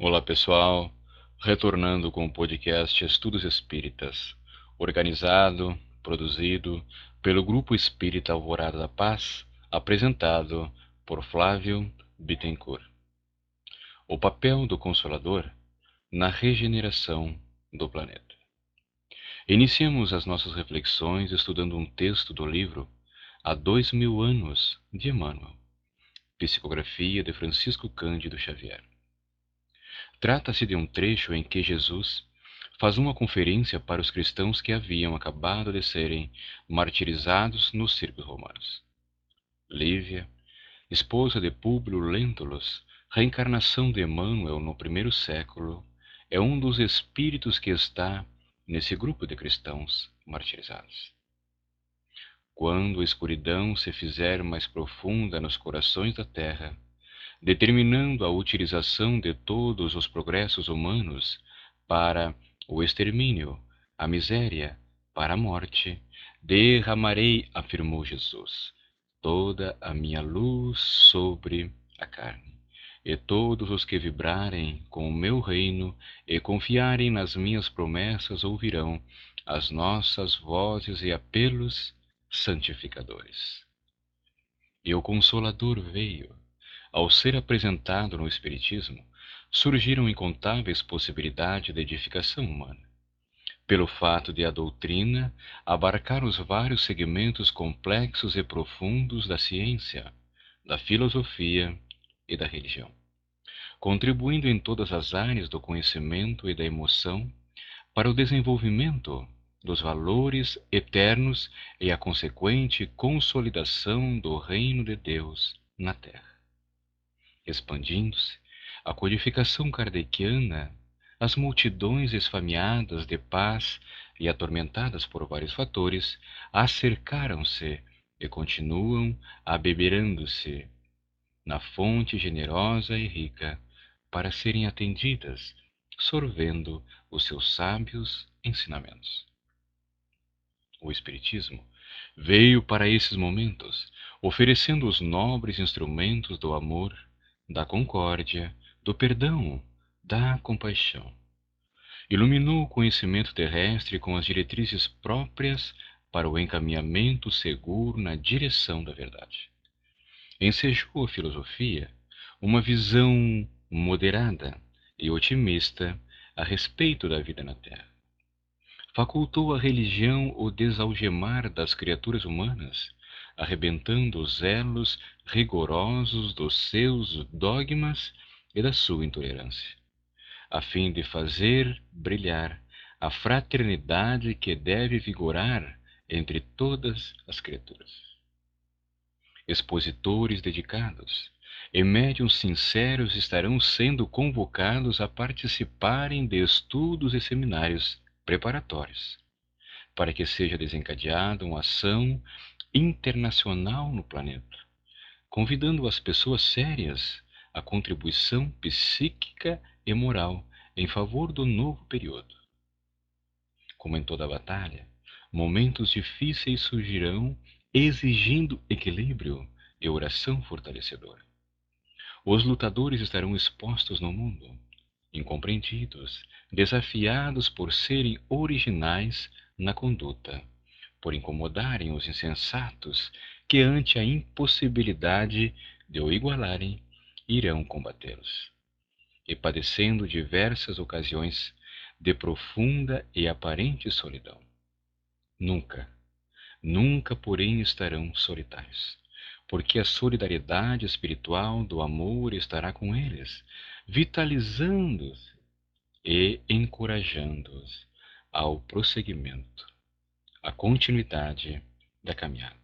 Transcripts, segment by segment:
Olá pessoal, retornando com o podcast Estudos Espíritas, organizado, produzido pelo Grupo Espírita Alvorada da Paz, apresentado por Flávio Bittencourt. O papel do Consolador na regeneração do planeta. Iniciamos as nossas reflexões estudando um texto do livro Há 2000 anos, de Emmanuel, psicografia de Francisco Cândido Xavier. Trata-se de um trecho em que Jesus faz uma conferência para os cristãos que haviam acabado de serem martirizados nos circos romanos. Lívia, esposa de Públio Lentulus, reencarnação de Emmanuel no primeiro século, é um dos espíritos que está nesse grupo de cristãos martirizados. Quando a escuridão se fizer mais profunda nos corações da terra, determinando a utilização de todos os progressos humanos para o extermínio, a miséria, para a morte, derramarei, afirmou Jesus, toda a minha luz sobre a carne. E todos os que vibrarem com o meu reino e confiarem nas minhas promessas ouvirão as nossas vozes e apelos santificadores. E o Consolador veio. Ao ser apresentado no Espiritismo, surgiram incontáveis possibilidades de edificação humana, pelo fato de a doutrina abarcar os vários segmentos complexos e profundos da ciência, da filosofia e da religião, contribuindo em todas as áreas do conhecimento e da emoção para o desenvolvimento dos valores eternos e a consequente consolidação do reino de Deus na Terra. Expandindo-se, a codificação kardeciana, as multidões esfameadas de paz e atormentadas por vários fatores, acercaram-se e continuam abeberando-se na fonte generosa e rica para serem atendidas, sorvendo os seus sábios ensinamentos. O Espiritismo veio para esses momentos, oferecendo os nobres instrumentos do amor, da concórdia, do perdão, da compaixão. Iluminou o conhecimento terrestre com as diretrizes próprias para o encaminhamento seguro na direção da verdade. Ensejou a filosofia uma visão moderada e otimista a respeito da vida na Terra. Facultou a religião o desalgemar das criaturas humanas, arrebentando os elos rigorosos dos seus dogmas e da sua intolerância, a fim de fazer brilhar a fraternidade que deve vigorar entre todas as criaturas. Expositores dedicados e médiuns sinceros estarão sendo convocados a participarem de estudos e seminários preparatórios, para que seja desencadeada uma ação internacional no planeta, convidando as pessoas sérias à contribuição psíquica e moral em favor do novo período. Como em toda batalha, momentos difíceis surgirão exigindo equilíbrio e oração fortalecedora. Os lutadores estarão expostos no mundo, incompreendidos, desafiados por serem originais na conduta, por incomodarem os insensatos que, ante a impossibilidade de o igualarem, irão combatê-los, e padecendo diversas ocasiões de profunda e aparente solidão. Nunca, nunca, porém, estarão solitários, porque a solidariedade espiritual do amor estará com eles, vitalizando-os e encorajando-os ao prosseguimento, à continuidade da caminhada.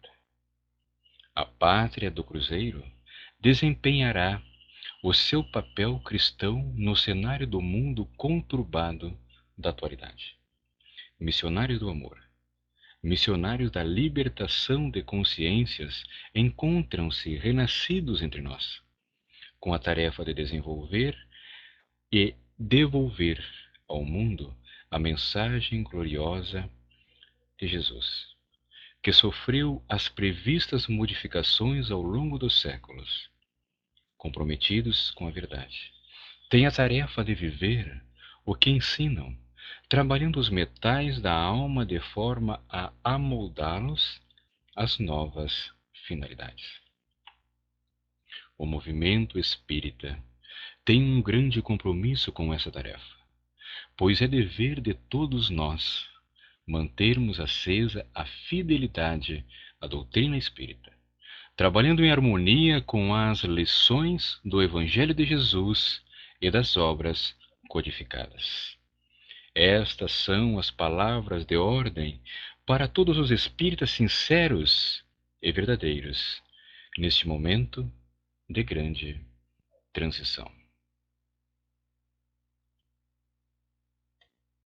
A pátria do cruzeiro desempenhará o seu papel cristão no cenário do mundo conturbado da atualidade. Missionários do amor, missionários da libertação de consciências, encontram-se renascidos entre nós, com a tarefa de desenvolver e devolver ao mundo a mensagem gloriosa de Jesus, que sofreu as previstas modificações ao longo dos séculos, comprometidos com a verdade, têm a tarefa de viver o que ensinam, trabalhando os metais da alma de forma a amoldá-los às novas finalidades. O movimento espírita tem um grande compromisso com essa tarefa, pois é dever de todos nós mantermos acesa a fidelidade à doutrina espírita, trabalhando em harmonia com as lições do Evangelho de Jesus e das obras codificadas. Estas são as palavras de ordem para todos os espíritas sinceros e verdadeiros, neste momento de grande transição.